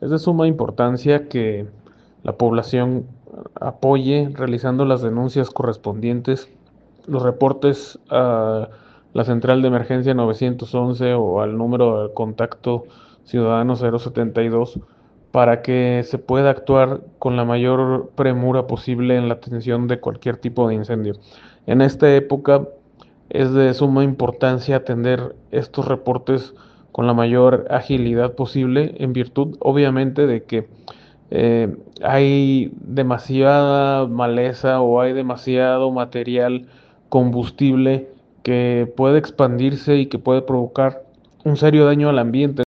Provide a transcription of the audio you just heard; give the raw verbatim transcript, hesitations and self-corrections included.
Es de suma importancia que la población apoye realizando las denuncias correspondientes, los reportes a la central de emergencia novecientos once o al número de contacto ciudadano cero setenta y dos para que se pueda actuar con la mayor premura posible en la atención de cualquier tipo de incendio. En esta época es de suma importancia atender estos reportes con la mayor agilidad posible, en virtud, obviamente, de que eh, hay demasiada maleza o hay demasiado material combustible que puede expandirse y que puede provocar un serio daño al ambiente.